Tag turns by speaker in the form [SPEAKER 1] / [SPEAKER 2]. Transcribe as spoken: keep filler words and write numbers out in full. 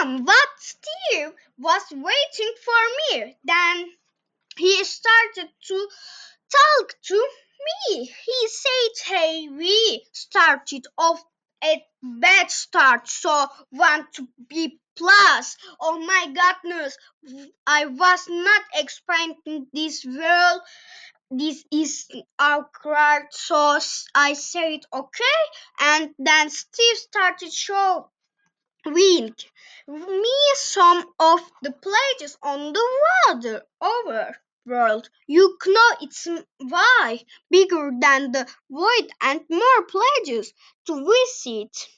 [SPEAKER 1] Mom, but Steve was waiting for me. Then he started to talk to me. He said, hey, we started off a bad start, so want to be plus. Oh my goodness, I was not expecting this well. This is awkward, so I said okay, and then Steve started showing me some of the places on the water over world. You know it's why bigger than the void and more places to visit.